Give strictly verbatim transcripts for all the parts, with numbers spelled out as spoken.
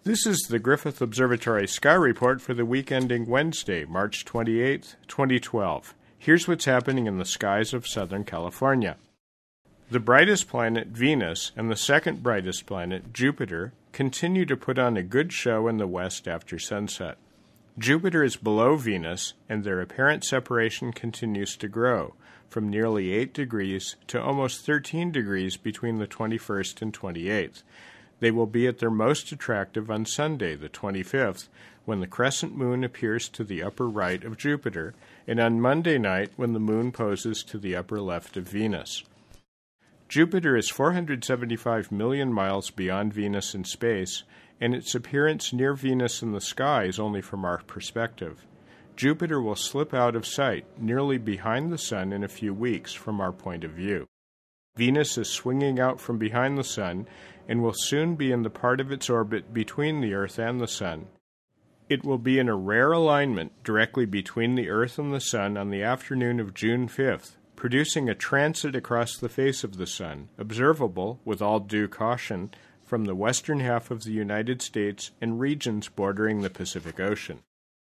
This is the Griffith Observatory Sky Report for the week ending Wednesday, March twenty-eighth, twenty twelve. Here's what's happening in the skies of Southern California. The brightest planet, Venus, and the second brightest planet, Jupiter, continue to put on a good show in the west after sunset. Jupiter is below Venus, and their apparent separation continues to grow, from nearly eight degrees to almost thirteen degrees between the twenty-first and twenty-eighth. They will be at their most attractive on Sunday, the twenty-fifth, when the crescent moon appears to the upper right of Jupiter, and on Monday night when the moon poses to the upper left of Venus. Jupiter is four hundred seventy-five million miles beyond Venus in space, and its appearance near Venus in the sky is only from our perspective. Jupiter will slip out of sight, nearly behind the Sun in a few weeks from our point of view. Venus is swinging out from behind the Sun and will soon be in the part of its orbit between the Earth and the Sun. It will be in a rare alignment directly between the Earth and the Sun on the afternoon of June fifth, producing a transit across the face of the Sun, observable, with all due caution, from the western half of the United States and regions bordering the Pacific Ocean.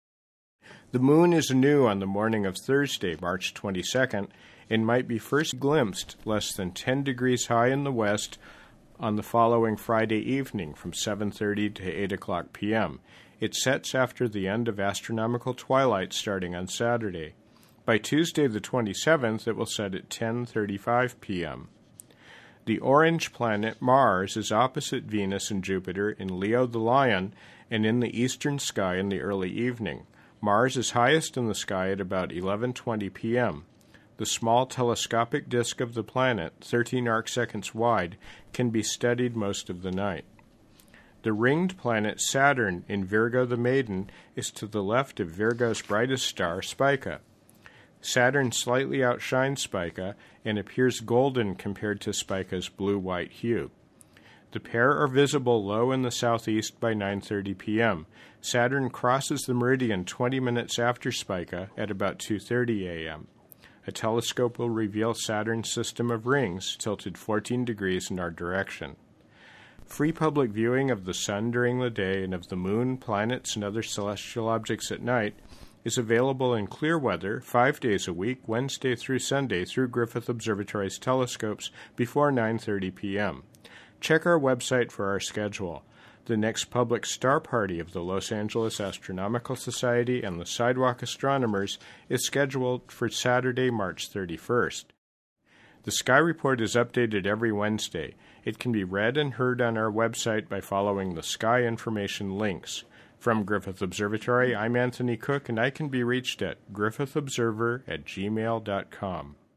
The moon is new on the morning of Thursday, March twenty-second, and might be first glimpsed less than ten degrees high in the west on the following Friday evening from seven thirty to eight o'clock p m It sets after the end of astronomical twilight starting on Saturday. By Tuesday the twenty-seventh, it will set at ten thirty-five p m The orange planet Mars is opposite Venus and Jupiter in Leo the Lion and in the eastern sky in the early evening. Mars is highest in the sky at about eleven twenty p m The small telescopic disk of the planet, thirteen arcseconds wide, can be studied most of the night. The ringed planet Saturn in Virgo the Maiden is to the left of Virgo's brightest star, Spica. Saturn slightly outshines Spica and appears golden compared to Spica's blue-white hue. The pair are visible low in the southeast by nine thirty p m Saturn crosses the meridian twenty minutes after Spica at about two thirty a m A telescope will reveal Saturn's system of rings tilted fourteen degrees in our direction. Free public viewing of the Sun during the day and of the Moon, planets, and other celestial objects at night is available in clear weather five days a week, Wednesday through Sunday, through Griffith Observatory's telescopes before nine thirty p m Check our website for our schedule. The next public star party of the Los Angeles Astronomical Society and the Sidewalk Astronomers is scheduled for Saturday, March thirty-first. The Sky Report is updated every Wednesday. It can be read and heard on our website by following the Sky Information links. From Griffith Observatory, I'm Anthony Cook, and I can be reached at griffith observer at gmail dot com.